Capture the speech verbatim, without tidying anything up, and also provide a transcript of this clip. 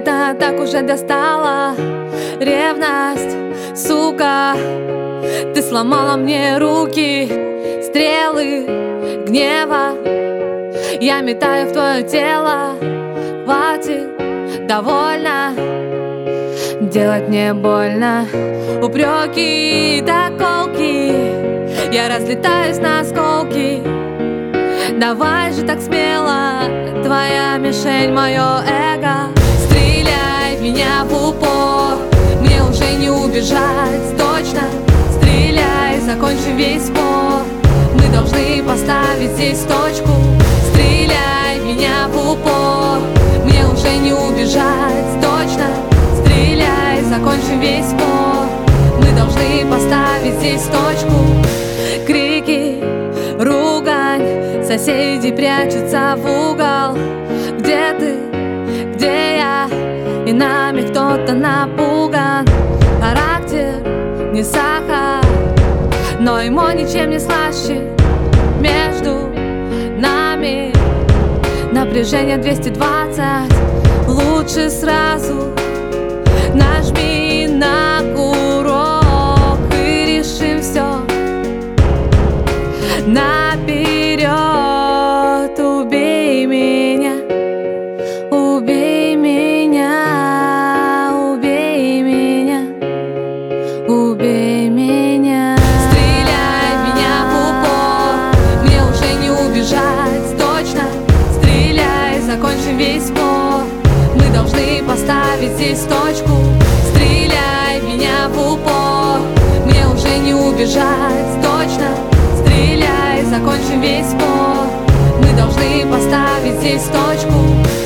это так уже достало. Ревность, сука, ты сломала мне руки. Стрелы гнева я метаю в твое тело. Хватит, довольно делать мне больно. Упреки и доколки, я разлетаюсь на осколки. Давай же так смело, твоя мишень мое эго. Стреляй в меня в упор, мне уже не убежать точно. Стреляй, закончи весь спор, мы должны поставить здесь точку. Стреляй в меня в упор, мне уже не убежать точно. Стреляй, закончи весь спор, мы должны поставить здесь точку. Крики, ругань, соседи прячутся в угол. Где ты, где я, и нами кто-то напуган. Характер не сахар, но ему ничем не слаще. Между нами напряжение двести двадцать. Лучше сразу нажми на курок и решим все наперед. Убей меня, убей меня, убей меня, убей меня. Стреляй в меня в упор, мне уже не убежать точно. Стреляй, закончим весь спор, мы должны поставить здесь точку. Стреляй в меня в упор, мне уже не убежать точно. Стреляй, закончим весь спор, мы должны поставить здесь точку.